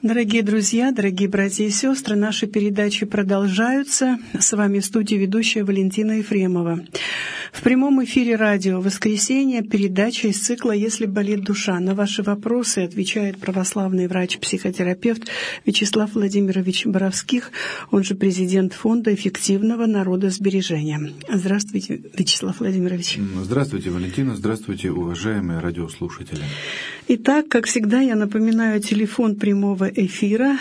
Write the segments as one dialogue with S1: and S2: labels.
S1: Дорогие друзья, дорогие братья и сестры, наши передачи продолжаются. С вами в студии ведущая Валентина Ефремова. В прямом эфире радио «Воскресенье» передача из цикла «Если болит душа». На ваши вопросы отвечает православный врач-психотерапевт Вячеслав Владимирович Боровских, он же президент Фонда эффективного народосбережения. Здравствуйте, Вячеслав Владимирович.
S2: Здравствуйте, Валентина. Здравствуйте, уважаемые радиослушатели.
S1: Итак, как всегда, я напоминаю телефон прямого эфира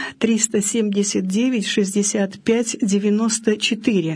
S1: 379-65-94.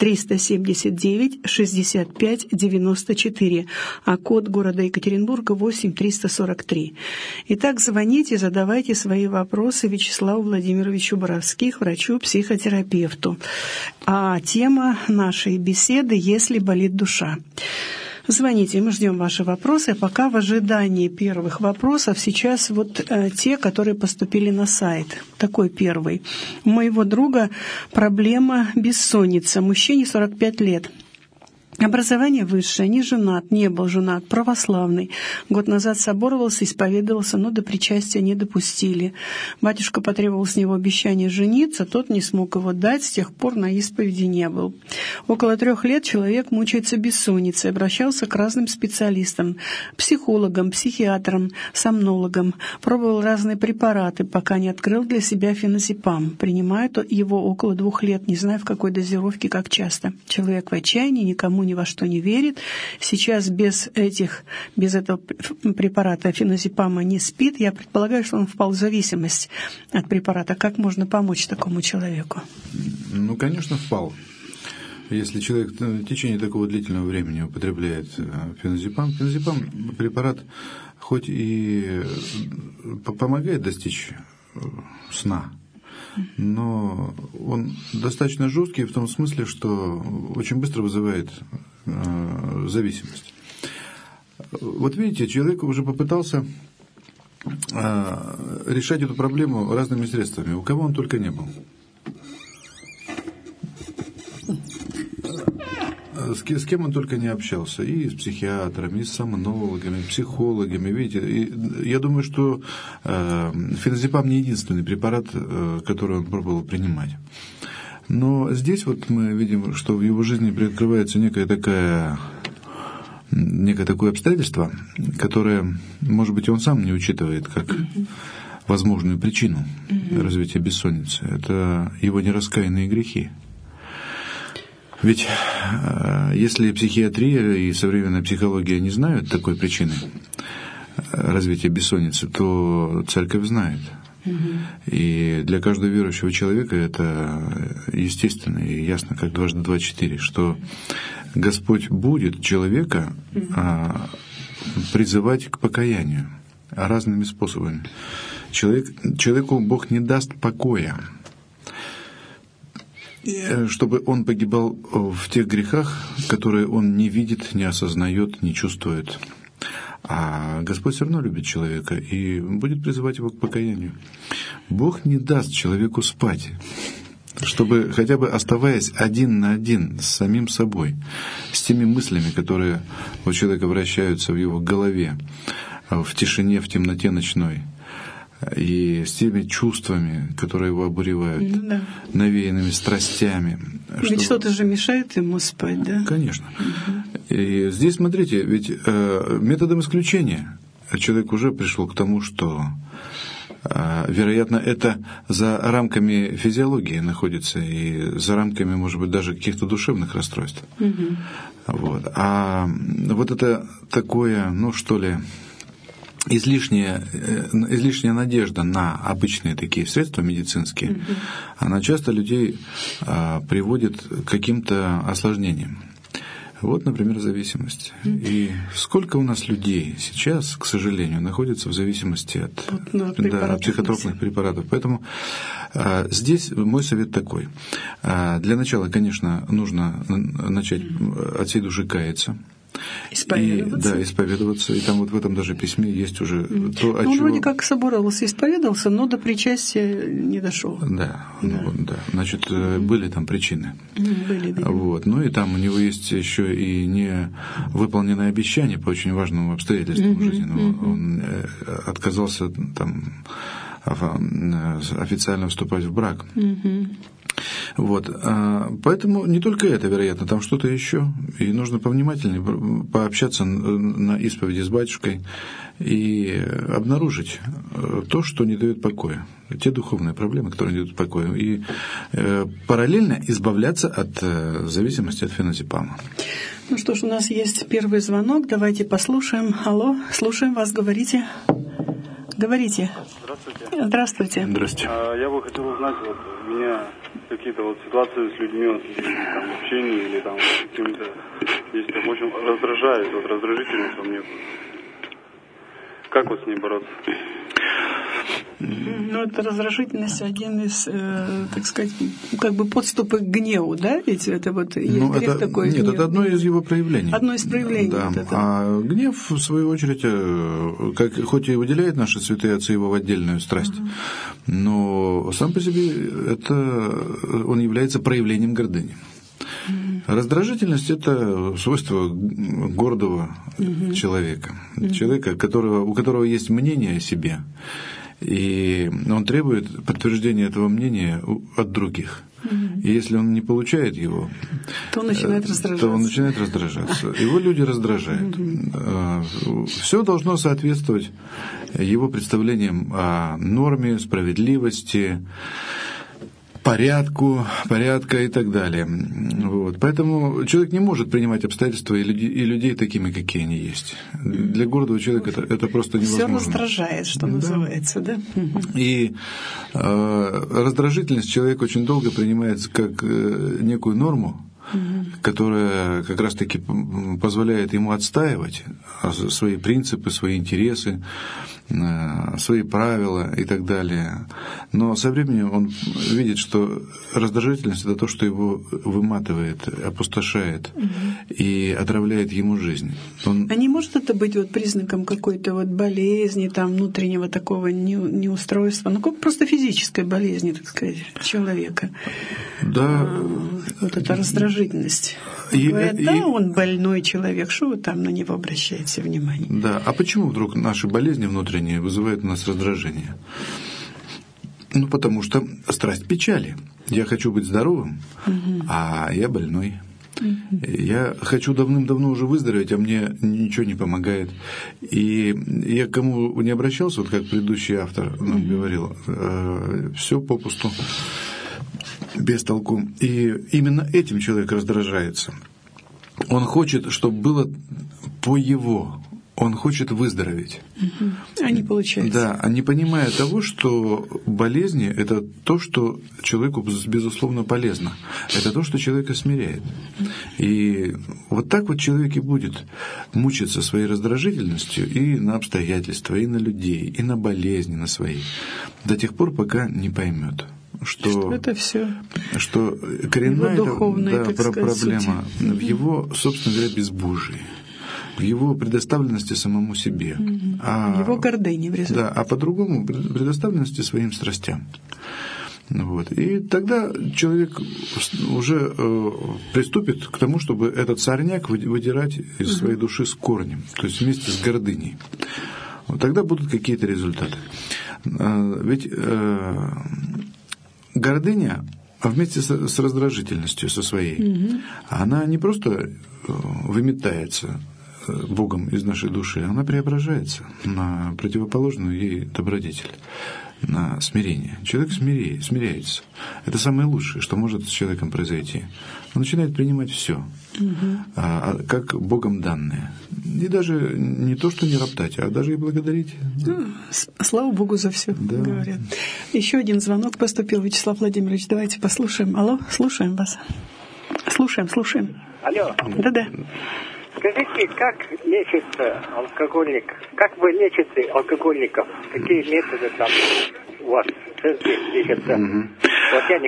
S1: 379-65-94, а код города Екатеринбурга 8-343. Итак, звоните, задавайте свои вопросы Вячеславу Владимировичу Боровских, врачу-психотерапевту. А тема нашей беседы «Если болит душа». Звоните, мы ждем ваши вопросы. А пока в ожидании первых вопросов сейчас те, которые поступили на сайт. Такой первый. У моего друга проблема бессонница. Мужчине 45 лет. Образование высшее, не женат, не был женат, православный. Год назад соборовался, исповедовался, но до причастия не допустили. Батюшка потребовал с него обещания жениться, тот не смог его дать, с тех пор на исповеди не был. Около 3 лет человек мучается бессонницей, обращался к разным специалистам, психологам, психиатрам, сомнологам, пробовал разные препараты, пока не открыл для себя феназепам. Принимает его около 2 лет, не знаю в какой дозировке, как часто. Человек в отчаянии, никому ни во что не верит. Сейчас без этого препарата феназепама не спит. Я предполагаю, что он впал в зависимость от препарата. Как можно помочь такому человеку?
S2: Ну, конечно, впал. Если человек в течение такого длительного времени употребляет феназепам, препарат хоть и помогает достичь сна, но он достаточно жесткий в том смысле, что очень быстро вызывает зависимость. Вот видите, человек уже попытался решать эту проблему разными средствами, у кого он только не был. С кем он только не общался, и с психиатрами, и с сомнологами, психологами, видите, и я думаю, что феназепам не единственный препарат, который он пробовал принимать. Но здесь вот мы видим, что в его жизни приоткрывается некое такое обстоятельство, которое, может быть, он сам не учитывает как возможную причину развития бессонницы. Это его нераскаянные грехи. Ведь если психиатрия и современная психология не знают такой причины развития бессонницы, то церковь знает. И для каждого верующего человека это естественно и ясно, как 2 × 2 = 4, что Господь будет человека призывать к покаянию разными способами. Человеку Бог не даст покоя, чтобы он погибал в тех грехах, которые он не видит, не осознает, не чувствует. А Господь все равно любит человека и будет призывать его к покаянию. Бог не даст человеку спать, чтобы, хотя бы оставаясь один на один с самим собой, с теми мыслями, которые у человека вращаются в его голове, в тишине, в темноте ночной, и с теми чувствами, которые его обуревают, навеянными страстями.
S1: Ведь что-то же мешает ему спать, да?
S2: Конечно. И здесь, смотрите, ведь методом исключения человек уже пришел к тому, что, вероятно, это за рамками физиологии находится и за рамками, может быть, даже каких-то душевных расстройств. Вот. А вот это такое, излишняя надежда на обычные такие средства медицинские, она часто людей приводит к каким-то осложнениям. Вот, например, зависимость. И сколько у нас людей сейчас, к сожалению, находятся в зависимости от психотропных препаратов. Поэтому здесь мой совет такой. Для начала, конечно, нужно начать от всей души каяться. Исповедоваться. И там вот в этом даже письме есть уже то, о чем...
S1: Он вроде как соборовался, исповедовался, но до причастия не дошел.
S2: Да. Значит, были там причины.
S1: Были.
S2: Вот. Ну и там у него есть еще и не выполненное обещание по очень важному обстоятельству в жизни. Он отказался там официально вступать в брак. Вот. Поэтому не только это, вероятно, там что-то еще. И нужно повнимательнее пообщаться на исповеди с батюшкой и обнаружить то, что не дает покоя. Те духовные проблемы, которые не дают покоя. И параллельно избавляться от зависимости от феназепама.
S1: Ну что ж, у нас есть первый звонок. Давайте послушаем. Алло, слушаем вас, говорите. Говорите.
S3: Здравствуйте.
S1: Здравствуйте.
S2: Здравствуйте.
S3: Я бы хотел узнать, вот у меня какие-то вот ситуации с людьми, вот, там, в общении или там какими-то, если там очень раздражает, вот раздражительность во мне. Как вот с ней бороться?
S1: Ну, это раздражительность один из, так сказать, как бы подступы к гневу, да? Ведь это вот есть грех такой.
S2: Нет,
S1: гнев.
S2: это одно из его проявлений.
S1: Одно из проявлений.
S2: Да.
S1: Вот это.
S2: А гнев, в свою очередь, хоть и выделяет наши святые отцы его в отдельную страсть, но сам по себе он является проявлением гордыни. Раздражительность – это свойство гордого человека. Человека, у которого есть мнение о себе, и он требует подтверждения этого мнения от других. И если он не получает его,
S1: то он начинает раздражаться.
S2: Его люди раздражают. Все должно соответствовать его представлениям о норме, справедливости, порядка и так далее. Вот. Поэтому человек не может принимать обстоятельства и людей такими, какие они есть. Для гордого человека это просто невозможно.
S1: Все раздражает, что называется, да?
S2: И раздражительность человек очень долго принимается как некую норму, которая как раз-таки позволяет ему отстаивать свои принципы, свои интересы, свои правила и так далее. Но со временем он видит, что раздражительность – это то, что его выматывает, опустошает и отравляет ему жизнь.
S1: А не может это быть вот признаком какой-то вот болезни, там, внутреннего такого неустройства, ну, просто физической болезни, так сказать, человека?
S2: Да.
S1: Вот эта раздражительность. Говорят, он больной человек, что вы там на него обращаете внимание?
S2: Да, а почему вдруг наши болезни внутренние вызывают у нас раздражение? Ну, потому что страсть печали. Я хочу быть здоровым, а я больной. Я хочу давным-давно уже выздороветь, а мне ничего не помогает. И я к кому не обращался, вот как предыдущий автор нам говорил, все попусту, без толку. И именно этим человек раздражается. Он хочет, чтобы было по его. Он хочет выздороветь.
S1: А не получается.
S2: Да, а не понимая того, что болезни – это то, что человеку, безусловно, полезно. Это то, что человека смиряет. И вот так вот человек и будет мучиться своей раздражительностью и на обстоятельства, и на людей, и на болезни на свои, до тех пор, пока не поймет. Что
S1: это все,
S2: что коренная
S1: духовная,
S2: проблема в его, собственно говоря, безбожии, в его предоставленности самому себе,
S1: его гордыне в результате.
S2: Да, а по-другому предоставленности своим страстям. Вот. И тогда человек уже приступит к тому, чтобы этот сорняк выдирать из своей души с корнем, то есть вместе с гордыней. Вот тогда будут какие-то результаты. Ведь гордыня, вместе с раздражительностью со своей, она не просто выметается Богом из нашей души, она преображается на противоположную ей добродетель, на смирение. Человек смиряется. Это самое лучшее, что может с человеком произойти. Он начинает принимать все, как Богом данное. И даже не то, что не роптать, а даже и благодарить.
S1: Слава Богу за все, говорят. Еще один звонок поступил, Вячеслав Владимирович. Давайте послушаем. Алло, слушаем вас. Слушаем.
S4: Алло.
S1: Да-да.
S4: Скажите, как лечится алкоголик? Как вы лечите алкоголиков? Какие методы там у вас в центре лечатся? Вот я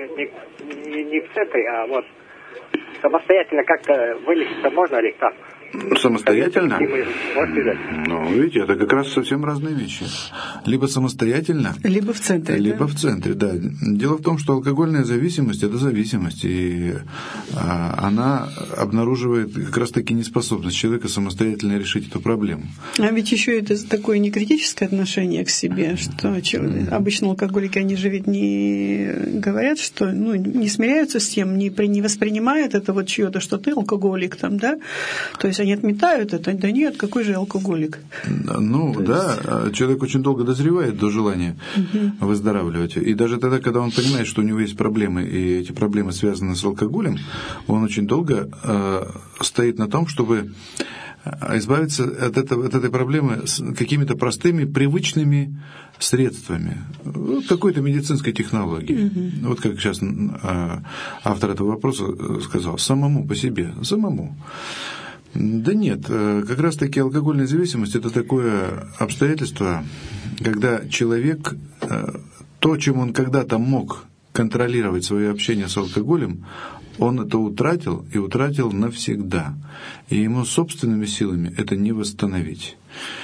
S4: не в центре, а вот самостоятельно как-то вылечиться можно ли так?
S2: Самостоятельно? Ну, видите, это как раз совсем разные вещи. Либо самостоятельно,
S1: либо в центре.
S2: Либо в центре, да. Дело в том, что алкогольная зависимость – это зависимость, и она обнаруживает как раз-таки неспособность человека самостоятельно решить эту проблему.
S1: А ведь еще это такое некритическое отношение к себе, что обычно алкоголики, они же ведь не говорят, что не смиряются с тем, не воспринимают это вот чье-то, что ты алкоголик там, да? То есть они отметают это. Да нет, какой же алкоголик?
S2: Да, человек очень долго дозревает до желания выздоравливать. И даже тогда, когда он понимает, что у него есть проблемы, и эти проблемы связаны с алкоголем, он очень долго стоит на том, чтобы избавиться от этой проблемы с какими-то простыми, привычными средствами, какой-то медицинской технологией. Вот как сейчас автор этого вопроса сказал, самому по себе, самому. Да нет, как раз-таки алкогольная зависимость – это такое обстоятельство, когда человек, то, чем он когда-то мог контролировать свое общение с алкоголем, он это утратил и утратил навсегда. И ему собственными силами это не восстановить.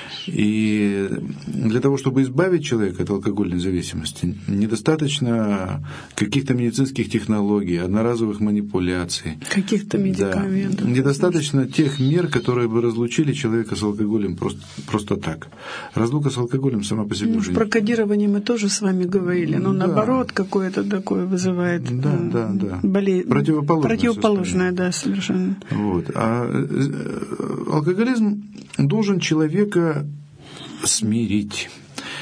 S2: И для того, чтобы избавить человека от алкогольной зависимости, недостаточно каких-то медицинских технологий, одноразовых манипуляций.
S1: Каких-то медикаментов.
S2: Да. Недостаточно тех мер, которые бы разлучили человека с алкоголем просто так. Разлука с алкоголем сама по себе уже...
S1: Про кодирование мы тоже с вами говорили, но наоборот, какое-то такое вызывает болезнь. Противоположное, да, совершенно.
S2: Вот. А алкоголизм должен человека смирить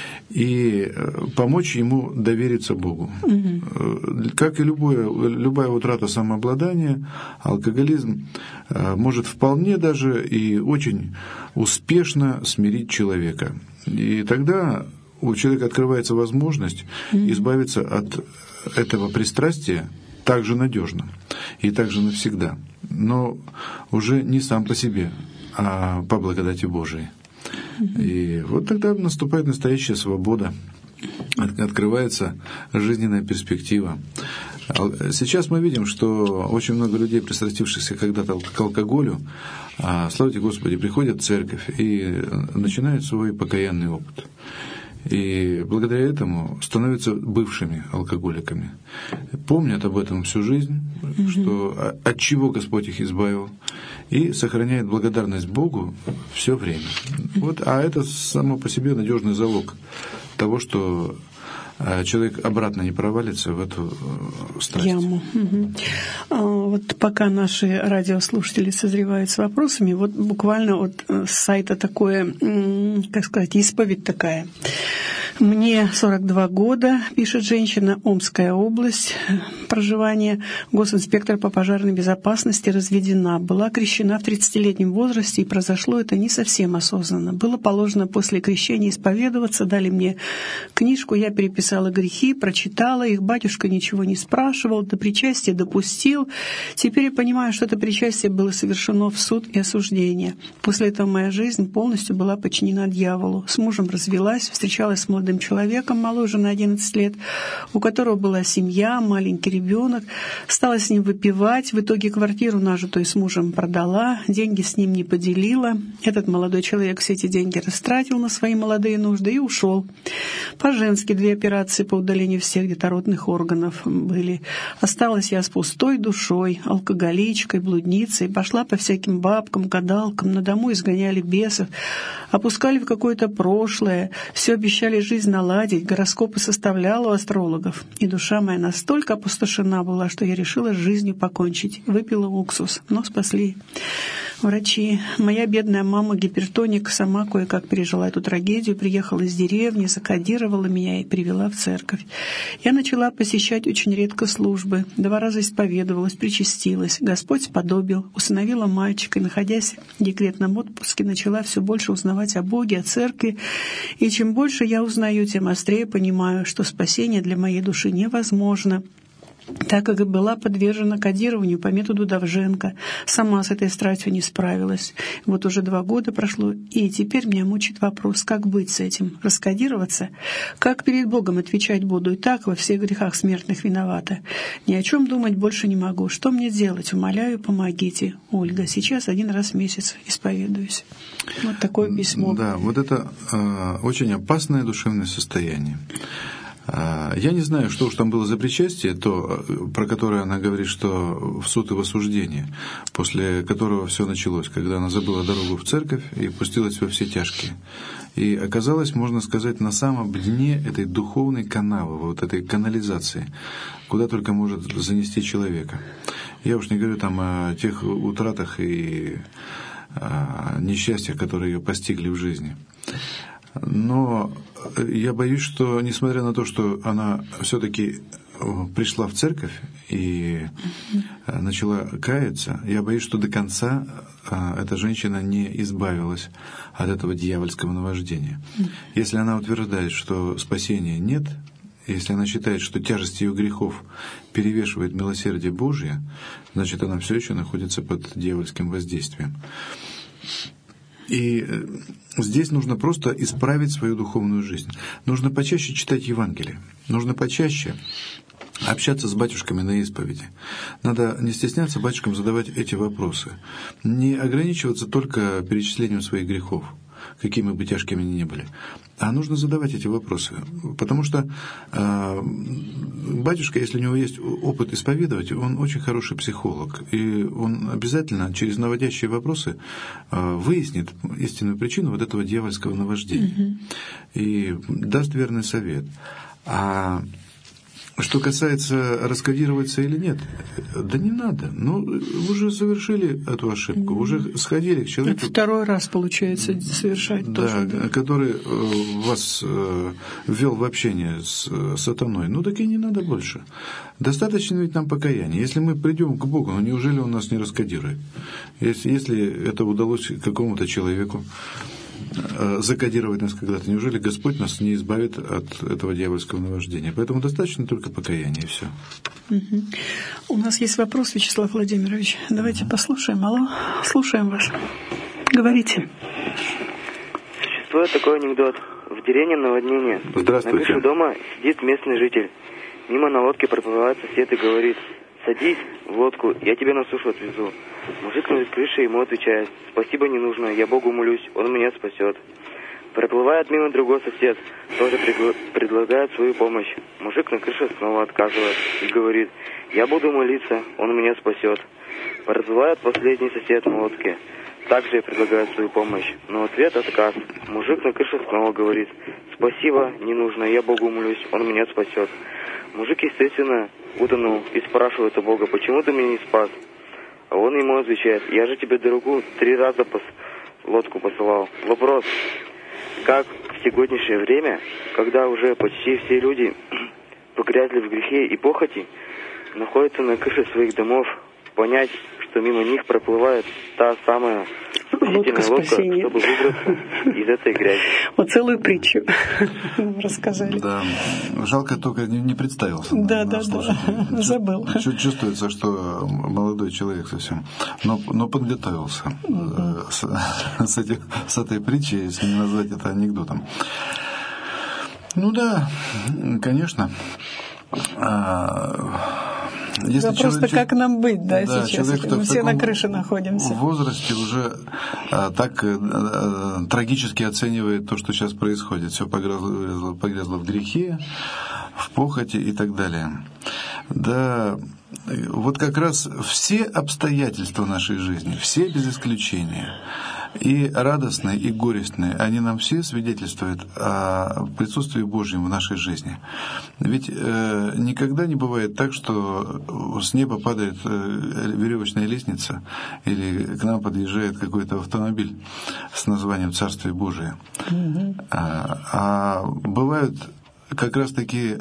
S2: и помочь ему довериться Богу. Как и любая утрата самообладания, алкоголизм может вполне даже и очень успешно смирить человека. И тогда у человека открывается возможность избавиться от этого пристрастия так же надежно и так же навсегда, но уже не сам по себе, а по благодати Божией. И вот тогда наступает настоящая свобода, открывается жизненная перспектива. Сейчас мы видим, что очень много людей, пристрастившихся когда-то к алкоголю, слава Господи, приходят в церковь и начинают свой покаянный опыт. И благодаря этому становятся бывшими алкоголиками. Помнят об этом всю жизнь, что от чего Господь их избавил, и сохраняет благодарность Богу все время. А это само по себе надежный залог того, что человек обратно не провалится в эту страсть.
S1: Яму. Вот пока наши радиослушатели созревают с вопросами, вот буквально с сайта такое, исповедь такая. Мне 42 года, пишет женщина, Омская область, проживание, госинспектор по пожарной безопасности, разведена. Была крещена в 30-летнем возрасте, и произошло это не совсем осознанно. Было положено после крещения исповедоваться, дали мне книжку, я переписала грехи, прочитала их, батюшка ничего не спрашивал, до причастия допустил. Теперь я понимаю, что это причастие было совершено в суд и осуждение. После этого моя жизнь полностью была подчинена дьяволу. С мужем развелась, встречалась с молодым человеком, моложе на 11 лет, у которого была семья, маленький ребенок, стала с ним выпивать, в итоге квартиру, нажитую с мужем, продала, деньги с ним не поделила. Этот молодой человек все эти деньги растратил на свои молодые нужды и ушел. По-женски 2 операции по удалению всех детородных органов были. Осталась я с пустой душой, алкоголичкой, блудницей, пошла по всяким бабкам, гадалкам, на дому изгоняли бесов, опускали в какое-то прошлое, все обещали жизнь наладить, гороскопы составляла у астрологов. И душа моя настолько опустошена была, что я решила с жизнью покончить. Выпила уксус, но спасли врачи. Моя бедная мама, гипертоник, сама кое-как пережила эту трагедию, приехала из деревни, закодировала меня и привела в церковь. Я начала посещать очень редко службы, 2 раза исповедовалась, причастилась. Господь сподобил, усыновила мальчика, и, находясь в декретном отпуске, начала все больше узнавать о Боге, о церкви. И чем больше я узнаю, тем острее понимаю, что спасение для моей души невозможно. так как была подвержена кодированию по методу Довженко. Сама с этой страстью не справилась. Вот уже 2 года прошло, и теперь меня мучит вопрос, как быть с этим? Раскодироваться? Как перед Богом отвечать буду? И так во всех грехах смертных виновата. Ни о чем думать больше не могу. Что мне делать? Умоляю, помогите. Ольга, сейчас 1 раз в месяц исповедуюсь. Вот такое письмо.
S2: Да, вот это очень опасное душевное состояние. Я не знаю, что уж там было за причастие, то, про которое она говорит, что в суд и в осуждение, после которого все началось, когда она забыла дорогу в церковь и пустилась во все тяжкие. И оказалась, можно сказать, на самом дне этой духовной канавы, вот этой канализации, куда только может занести человека. Я уж не говорю там о тех утратах и несчастьях, которые ее постигли в жизни. Но я боюсь, что, несмотря на то, что она все-таки пришла в церковь и начала каяться, я боюсь, что до конца эта женщина не избавилась от этого дьявольского наваждения. Если она утверждает, что спасения нет, если она считает, что тяжесть ее грехов перевешивает милосердие Божие, значит, она все еще находится под дьявольским воздействием. И здесь нужно просто исправить свою духовную жизнь. Нужно почаще читать Евангелие. Нужно почаще общаться с батюшками на исповеди. Надо не стесняться батюшкам задавать эти вопросы. Не ограничиваться только перечислением своих грехов, какими бы тяжкими они ни были. А нужно задавать эти вопросы. Потому что батюшка, если у него есть опыт исповедовать, он очень хороший психолог. И он обязательно через наводящие вопросы выяснит истинную причину вот этого дьявольского наваждения. И даст верный совет. А что касается раскодироваться или нет, да не надо. Ну, вы уже совершили эту ошибку, уже сходили к человеку.
S1: Это 2-й раз, получается, совершать тоже.
S2: Да, который вас ввел в общение с сатаной. Ну, так и не надо больше. Достаточно ведь нам покаяния. Если мы придем к Богу, ну неужели Он нас не раскодирует? Если это удалось какому-то человеку закодировать нас когда-то. Неужели Господь нас не избавит от этого дьявольского наваждения? Поэтому достаточно только покаяния, и все.
S1: У нас есть вопрос, Вячеслав Владимирович. Давайте послушаем. Алло, слушаем вас. Говорите.
S5: Существует такой анекдот. В деревне наводнение.
S2: Здравствуйте.
S5: На крыше дома сидит местный житель. Мимо на лодке проплывает сосед и говорит: «Садись в лодку, я тебя на сушу отвезу». Мужик над крышей ему отвечает: «Спасибо, не нужно, я Богу молюсь, Он меня спасет». Проплывает мимо другой сосед, тоже предлагает свою помощь. Мужик на крыше снова отказывает и говорит: «Я буду молиться, Он меня спасет». Проплывает последний сосед на лодке, также предлагает свою помощь, но ответ отказ. Мужик на крыше снова говорит: «Спасибо, не нужно, я Богу молюсь, Он меня спасет». Мужик, естественно, утонул и спрашивает у Бога: «Почему ты меня не спас?» А он ему отвечает: «Я же тебе дорогу 3 раза лодку посылал». Вопрос: как в сегодняшнее время, когда уже почти все люди погрязли в грехе и похоти, находятся на крыше своих домов, понять, что мимо них проплывает та самая спасительная лодка, чтобы выбраться из этой грязи?
S1: Вот целую притчу рассказали.
S2: Да, жалко только не представился.
S1: Да, забыл.
S2: Чувствуется, что молодой человек совсем, но подготовился с этой притчей, если не назвать это анекдотом. Ну да, конечно.
S1: Если просто как нам быть, да сейчас?
S2: Человек,
S1: мы все на крыше находимся.
S2: В возрасте уже так трагически оценивает то, что сейчас происходит. Все погрязло в грехе, в похоти и так далее. Да, вот как раз все обстоятельства нашей жизни, все без исключения, и радостные, и горестные, они нам все свидетельствуют о присутствии Божьем в нашей жизни. Ведь никогда не бывает так, что с неба падает веревочная лестница или к нам подъезжает какой-то автомобиль с названием «Царствие Божие». А бывают как раз такие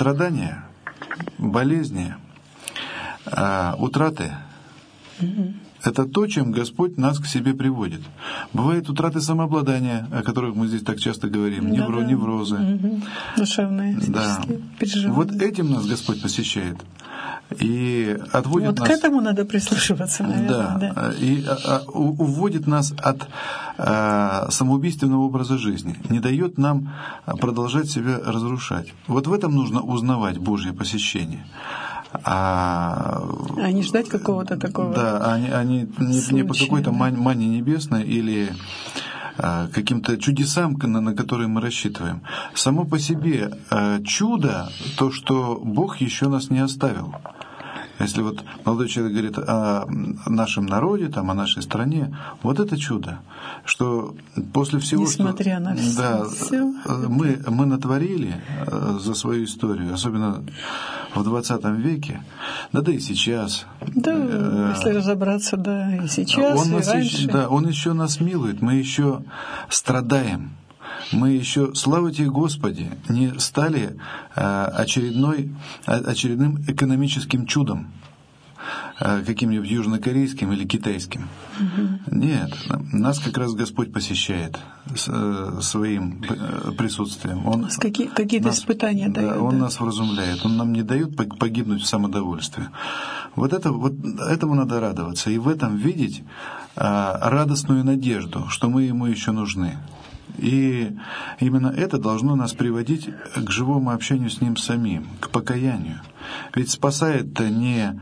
S2: страдания, болезни, утраты, Это то, чем Господь нас к себе приводит. Бывают утраты самообладания, о которых мы здесь так часто говорим, неврозы.
S1: Душевные,
S2: да.
S1: переживания.
S2: Вот этим нас Господь посещает. И отводит
S1: вот
S2: нас...
S1: к этому надо прислушиваться, наверное.
S2: Да. И уводит нас от самоубийственного образа жизни, не дает нам продолжать себя разрушать. Вот в этом нужно узнавать Божье посещение. А
S1: не ждать какого-то такого.
S2: Да, они не по какой-то мане небесной или каким-то чудесам, на которые мы рассчитываем. Само по себе чудо, то, что Бог еще нас не оставил. Если вот молодой человек говорит о нашем народе, там, о нашей стране, вот это чудо, что после всего,
S1: несмотря на все,
S2: мы натворили за свою историю, особенно в 20 веке, да и сейчас.
S1: Да, если разобраться, да, и сейчас, и раньше.
S2: Он еще нас милует, мы еще страдаем. Мы еще, слава тебе, Господи, не стали очередным экономическим чудом, каким-нибудь южнокорейским или китайским. Нет, нас как раз Господь посещает своим присутствием.
S1: Какие-то испытания дает.
S2: Он нас вразумляет, Он нам не дает погибнуть в самодовольстве. Вот этому надо радоваться и в этом видеть радостную надежду, что мы Ему еще нужны. И именно это должно нас приводить к живому общению с Ним самим, к покаянию. Ведь спасает-то не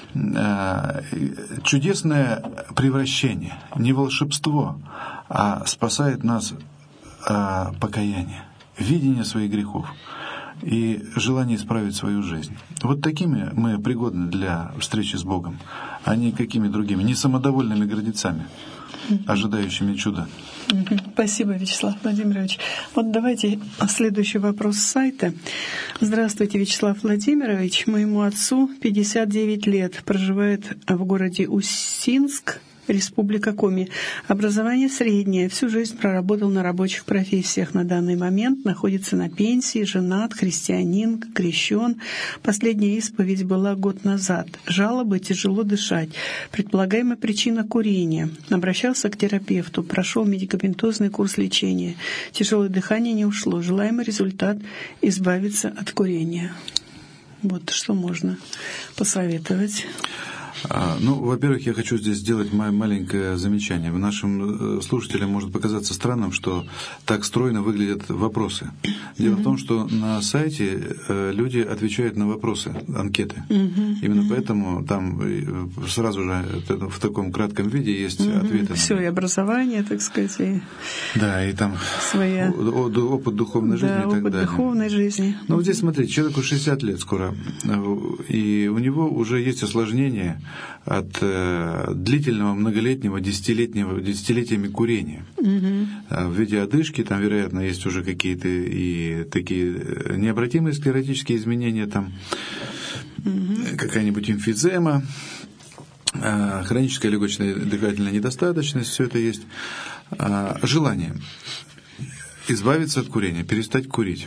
S2: чудесное превращение, не волшебство, а спасает нас покаяние, видение своих грехов и желание исправить свою жизнь. Вот такими мы пригодны для встречи с Богом, а не какими другими, не самодовольными гордецами, ожидающими чуда.
S1: Спасибо, Вячеслав Владимирович. Вот давайте следующий вопрос с сайта. Здравствуйте, Вячеслав Владимирович. Моему отцу 59 лет, проживает в городе Усинск, Республика Коми. Образование среднее, всю жизнь проработал на рабочих профессиях. На данный момент находится на пенсии, женат, христианин, крещен. Последняя исповедь была год назад. Жалобы, тяжело дышать. Предполагаемая причина — курения. Обращался к терапевту, прошел медикаментозный курс лечения. Тяжелое дыхание не ушло. Желаемый результат — избавиться от курения. Вот что можно посоветовать.
S2: Во-первых, я хочу здесь сделать маленькое замечание. Нашим слушателям может показаться странным, что так стройно выглядят вопросы. Дело в том, что на сайте люди отвечают на вопросы, анкеты. Именно поэтому там сразу же в таком кратком виде есть ответы.
S1: Все, и образование, так сказать,
S2: и там
S1: своя...
S2: опыт духовной жизни и так
S1: опыт
S2: далее.
S1: Духовной жизни.
S2: Вот здесь, смотрите, человеку 60 лет скоро, и у него уже есть осложнения от длительного, многолетнего, десятилетиями курения. В виде одышки, там, вероятно, есть уже какие-то и такие необратимые склеротические изменения, там, какая-нибудь эмфизема, хроническая легочная дыхательная недостаточность, все это есть. Желание избавиться от курения, перестать курить.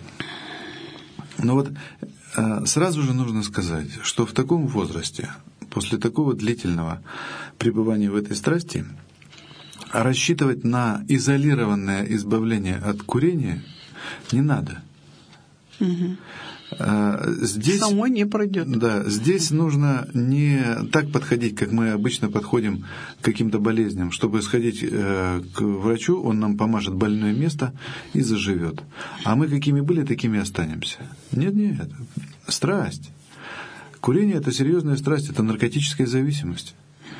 S2: Но вот сразу же нужно сказать, что в таком возрасте, после такого длительного пребывания в этой страсти, рассчитывать на изолированное избавление от курения не надо. Здесь,
S1: само не пройдет.
S2: Да, здесь нужно не так подходить, как мы обычно подходим к каким-то болезням. Чтобы сходить к врачу, он нам помажет больное место и заживет. А мы какими были, такими останемся. Нет, страсть. Курение — это серьезная страсть, это наркотическая зависимость.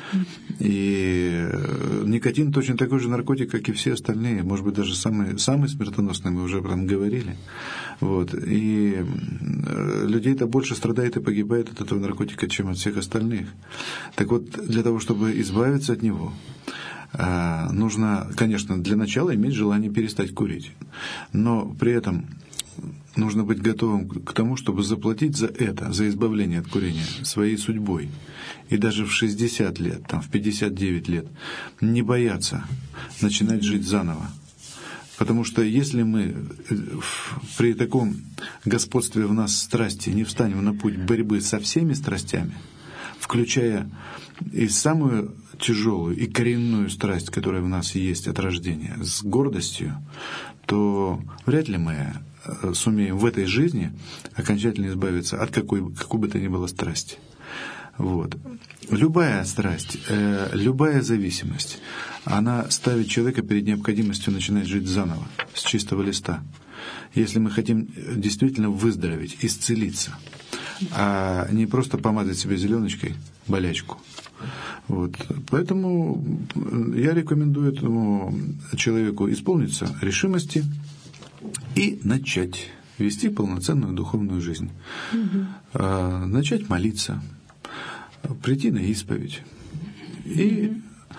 S2: И никотин точно такой же наркотик, как и все остальные, может быть, даже самый смертоносный, мы уже об этом говорили. Вот. И людей-то больше страдает и погибает от этого наркотика, чем от всех остальных. Так вот, для того, чтобы избавиться от него, нужно, конечно, для начала иметь желание перестать курить. Но при этом нужно быть готовым к тому, чтобы заплатить за это, за избавление от курения, своей судьбой. И даже в 60 лет, там, в 59 лет не бояться начинать жить заново. Потому что если мы при таком господстве в нас страсти не встанем на путь борьбы со всеми страстями, включая и самую тяжелую и коренную страсть, которая в нас есть от рождения, с гордостью, то вряд ли мы сумеем в этой жизни окончательно избавиться от какой бы то ни было страсти. Вот. Любая страсть, любая зависимость, она ставит человека перед необходимостью начинать жить заново, с чистого листа. Если мы хотим действительно выздороветь, исцелиться, а не просто помазать себе зеленочкой болячку. Вот. Поэтому я рекомендую этому человеку исполниться решимости и начать вести полноценную духовную жизнь. Начать молиться, прийти на исповедь и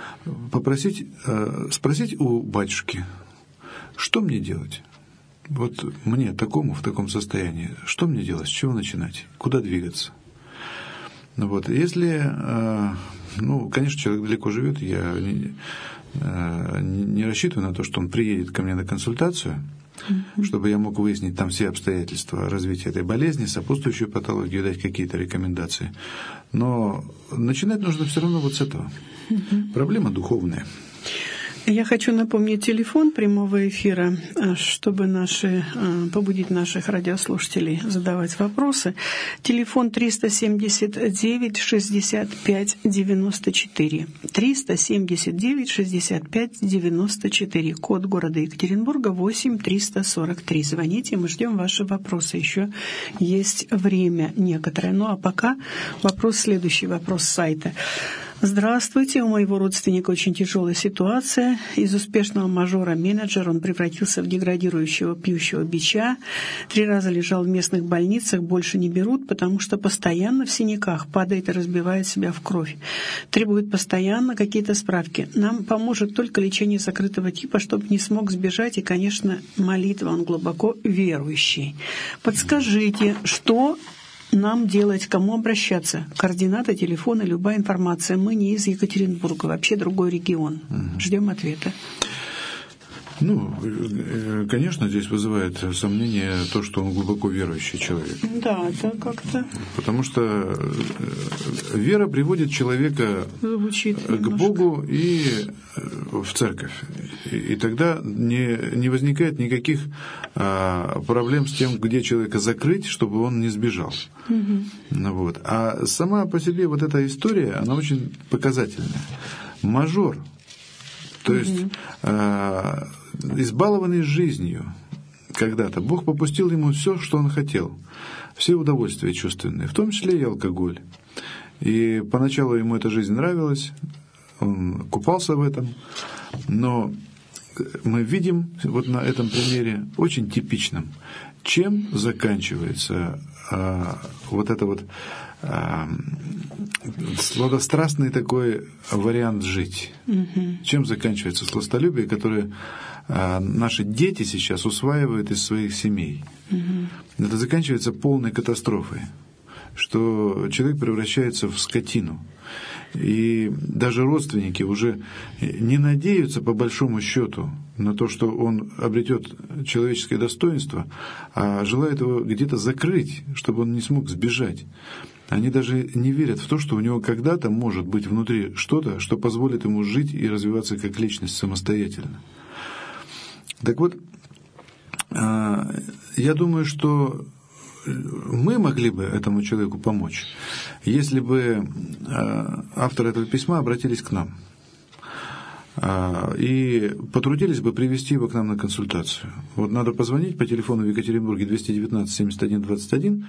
S2: спросить у батюшки, что мне делать? Вот мне такому, в таком состоянии, что мне делать, с чего начинать, куда двигаться? Вот. Если, конечно, человек далеко живет, я не рассчитываю на то, что он приедет ко мне на консультацию, чтобы я мог выяснить там все обстоятельства развития этой болезни, сопутствующую патологию, дать какие-то рекомендации. Но начинать нужно все равно вот с этого. Проблема духовная.
S1: Я хочу напомнить телефон прямого эфира, чтобы побудить наших радиослушателей задавать вопросы. Телефон 379-65-94. 379-65-94. Код города Екатеринбурга 8343. Звоните, мы ждем ваши вопросы. Еще есть время некоторое. Ну а пока следующий вопрос с сайта. Здравствуйте, у моего родственника очень тяжелая ситуация. Из успешного мажора-менеджера он превратился в деградирующего пьющего бича. 3 раза лежал в местных больницах, больше не берут, потому что постоянно в синяках, падает и разбивает себя в кровь. Требует постоянно какие-то справки. Нам поможет только лечение закрытого типа, чтобы не смог сбежать, и, конечно, молитва, он глубоко верующий. Подскажите, что нам делать, кому обращаться? Координаты, телефоны, любая информация. Мы не из Екатеринбурга, вообще другой регион. Ждем ответа.
S2: Конечно, здесь вызывает сомнение то, что он глубоко верующий человек.
S1: Да, это как-то...
S2: Потому что вера приводит человека к Богу и в церковь. И тогда не возникает никаких проблем с тем, где человека закрыть, чтобы он не сбежал. Вот. А сама по себе вот эта история, она очень показательная. Мажор, то есть избалованный жизнью когда-то, Бог попустил ему все, что он хотел, все удовольствия чувственные, в том числе и алкоголь. И поначалу ему эта жизнь нравилась, он купался в этом, но мы видим вот на этом примере очень типичном, чем заканчивается вот это вот сладострастный такой вариант жить. Чем заканчивается сластолюбие, которое наши дети сейчас усваивают из своих семей. Это заканчивается полной катастрофой, что человек превращается в скотину. И даже родственники уже не надеются, по большому счету, на то, что он обретет человеческое достоинство, а желают его где-то закрыть, чтобы он не смог сбежать. Они даже не верят в то, что у него когда-то может быть внутри что-то, что позволит ему жить и развиваться как личность самостоятельно. Так вот, я думаю, что мы могли бы этому человеку помочь, если бы авторы этого письма обратились к нам и потрудились бы привести его к нам на консультацию. Вот надо позвонить по телефону в Екатеринбурге 219-71-21.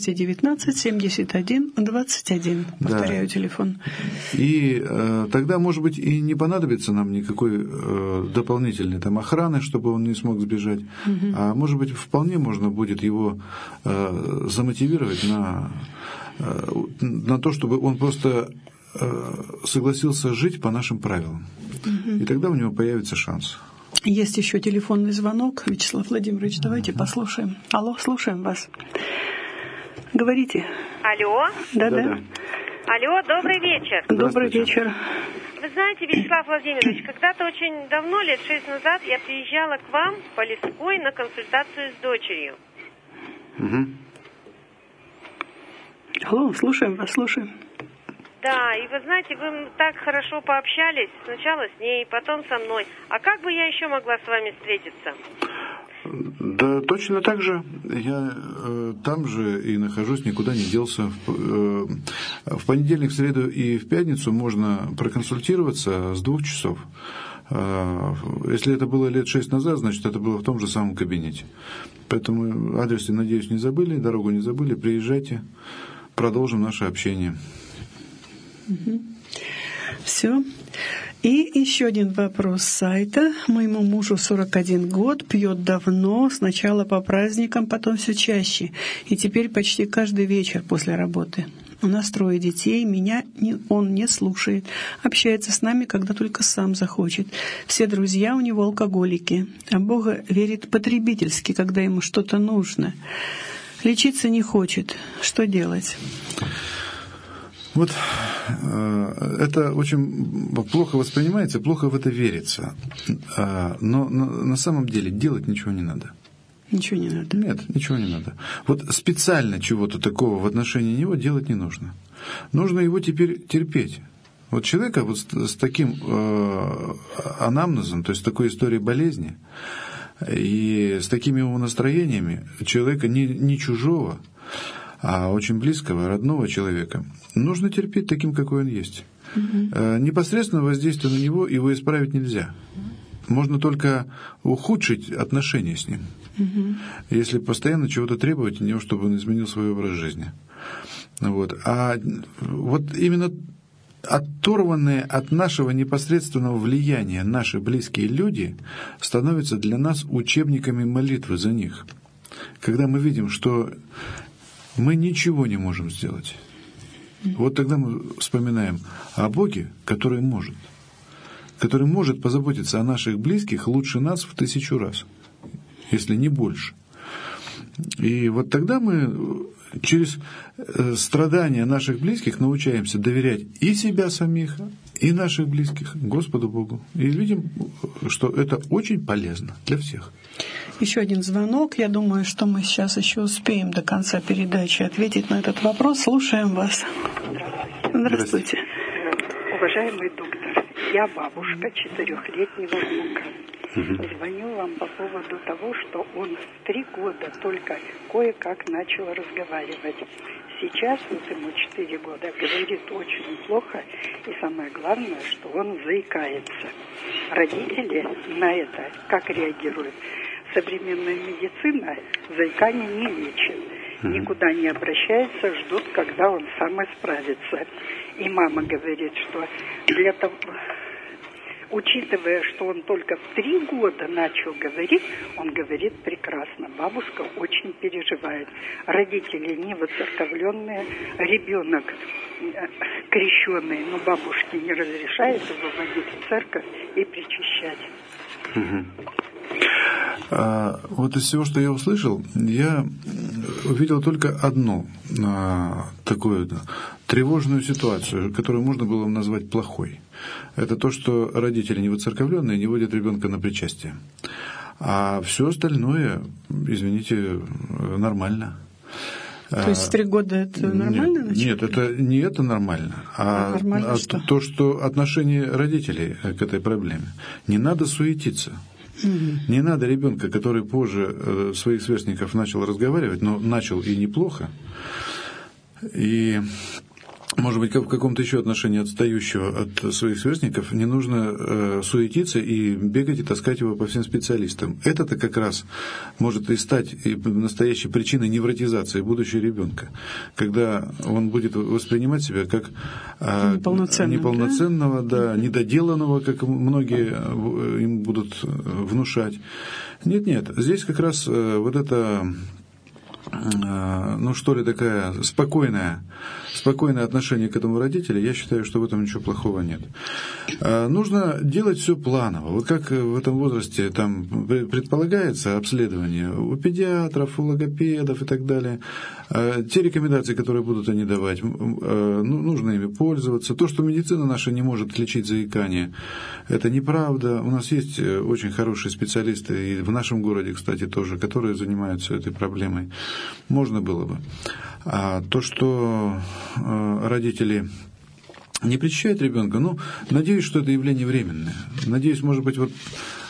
S2: 219-71-21. Повторяю, да. Телефон. И тогда, может быть, и не понадобится нам никакой дополнительной там охраны, чтобы он не смог сбежать. А может быть, вполне можно будет его замотивировать на то, чтобы он просто согласился жить по нашим правилам. И тогда у него появится шанс.
S1: Есть еще телефонный звонок. Вячеслав Владимирович, давайте послушаем. Алло, слушаем вас. Говорите.
S6: Алло.
S1: Да-да.
S6: Алло, добрый вечер.
S1: Добрый вечер.
S6: Вы знаете, Вячеслав Владимирович, когда-то очень давно, лет 6 назад, я приезжала к вам в Полесской на консультацию с дочерью.
S1: Алло, слушаем вас, слушаем.
S6: Да, и вы знаете, вы так хорошо пообщались, сначала с ней, потом со мной. А как бы я еще могла с вами встретиться?
S2: Да, точно так же. Я там же и нахожусь, никуда не делся. В понедельник, в среду и в пятницу можно проконсультироваться с 2 часов. Если это было лет 6 назад, значит, это было в том же самом кабинете. Поэтому адрес, надеюсь, не забыли, дорогу не забыли. Приезжайте, продолжим наше общение.
S1: Все. И еще один вопрос с сайта. Моему мужу 41 год, пьет давно, сначала по праздникам, потом все чаще. И теперь почти каждый вечер после работы. У нас 3 детей, он не слушает. Общается с нами, когда только сам захочет. Все друзья у него алкоголики. А Бога верит потребительски, когда ему что-то нужно. Лечиться не хочет. Что делать?
S2: Вот это очень плохо воспринимается, плохо в это верится. Но на самом деле делать ничего не надо.
S1: Ничего не надо?
S2: Нет, ничего не надо. Вот специально чего-то такого в отношении него делать не нужно. Нужно его теперь терпеть. Вот человека вот с таким анамнезом, то есть с такой историей болезни, и с такими его настроениями, человека не чужого, а очень близкого, родного человека, нужно терпеть таким, какой он есть. Непосредственно воздействие на него его исправить нельзя. Можно только ухудшить отношения с ним, если постоянно чего-то требовать от него, чтобы он изменил свой образ жизни. Вот. А вот именно оторванные от нашего непосредственного влияния наши близкие люди становятся для нас учебниками молитвы за них. Когда мы видим, что мы ничего не можем сделать, вот тогда мы вспоминаем о Боге, который может позаботиться о наших близких лучше нас в 1000 раз, если не больше. И вот тогда мы через страдания наших близких научаемся доверять и себя самих, и наших близких Господу Богу. И видим, что это очень полезно для всех.
S1: Еще один звонок. Я думаю, что мы сейчас еще успеем до конца передачи ответить на этот вопрос. Слушаем вас. Здравствуйте.
S7: Уважаемый доктор, я бабушка 4-летнего внука. Звоню вам по поводу того, что он в 3 года только кое-как начал разговаривать. Сейчас, вот ему 4 года, говорит очень плохо, и самое главное, что он заикается. Родители на это как реагируют? Современная медицина заикание не лечит. Никуда не обращается, ждут, когда он сам исправится. И мама говорит, что для того, учитывая, что он только в 3 года начал говорить, он говорит прекрасно. Бабушка очень переживает. Родители не воцерковленные, ребенок крещенный, но бабушке не разрешает его водить в церковь и причащать.
S2: Вот из всего, что я услышал, я увидел только одну такую тревожную ситуацию, которую можно было бы назвать плохой. Это то, что родители невоцерковленные не водят ребенка на причастие. А все остальное, извините, нормально.
S1: То есть в 3 года это нормально?
S2: Нет, это не это нормально, а
S1: что?
S2: То, что отношение родителей к этой проблеме. Не надо суетиться. Не надо ребенка, который позже своих сверстников начал разговаривать, но начал и неплохо, и, может быть, в каком-то еще отношении отстающего от своих сверстников, не нужно суетиться и бегать и таскать его по всем специалистам. Это-то как раз может и стать настоящей причиной невротизации будущего ребенка, когда он будет воспринимать себя как неполноценного, да, недоделанного, как многие им будут внушать. Нет, здесь как раз вот это, такая спокойное отношение к этому родителю, я считаю, что в этом ничего плохого нет. Нужно делать все планово. Вот как в этом возрасте там предполагается обследование у педиатров, у логопедов и так далее. Те рекомендации, которые будут они давать, нужно ими пользоваться. То, что медицина наша не может лечить заикание, это неправда. У нас есть очень хорошие специалисты, и в нашем городе, кстати, тоже, которые занимаются этой проблемой. Можно было бы. А то, что родители не причащает ребенка, ну, надеюсь, что это явление временное. Надеюсь, может быть, вот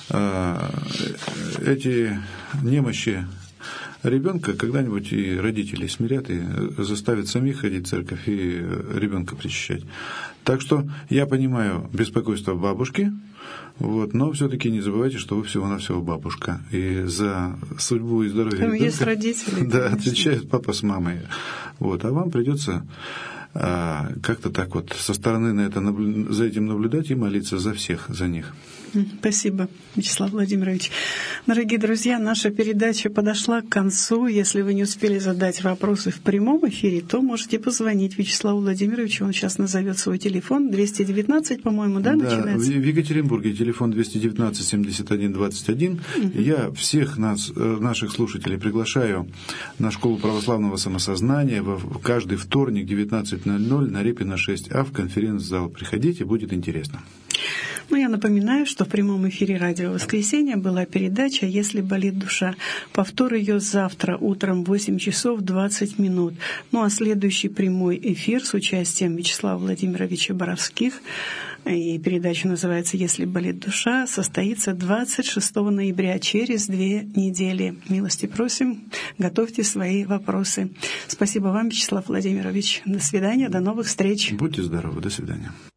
S2: эти немощи ребенка когда-нибудь и родители смирят и заставят самих ходить в церковь и ребенка причащать. Так что я понимаю беспокойство бабушки, вот, но все-таки не забывайте, что вы всего-навсего бабушка. И за судьбу и здоровье
S1: там
S2: ребенка,
S1: есть родители,
S2: да, отвечают папа с мамой. Вот, а вам придется как-то так вот со стороны на это, за этим наблюдать и молиться за всех, за них.
S1: Спасибо, Вячеслав Владимирович. Дорогие друзья, наша передача подошла к концу. Если вы не успели задать вопросы в прямом эфире, то можете позвонить Вячеславу Владимировичу. Он сейчас назовет свой телефон. 219, по-моему, да, начинается?
S2: В Екатеринбурге телефон 219-71-21. Я всех наших слушателей приглашаю на школу православного самосознания в каждый вторник 19:00 на Репина 6А в конференц-зал. Приходите, будет интересно.
S1: Ну, я напоминаю, что в прямом эфире «Радио Воскресенье» была передача «Если болит душа». Повтор ее завтра утром в 8 часов 20 минут. Ну, а следующий прямой эфир с участием Вячеслава Владимировича Боровских, и передача называется «Если болит душа», состоится 26 ноября, через 2 недели. Милости просим, готовьте свои вопросы. Спасибо вам, Вячеслав Владимирович. До свидания, до новых встреч.
S2: Будьте здоровы, до свидания.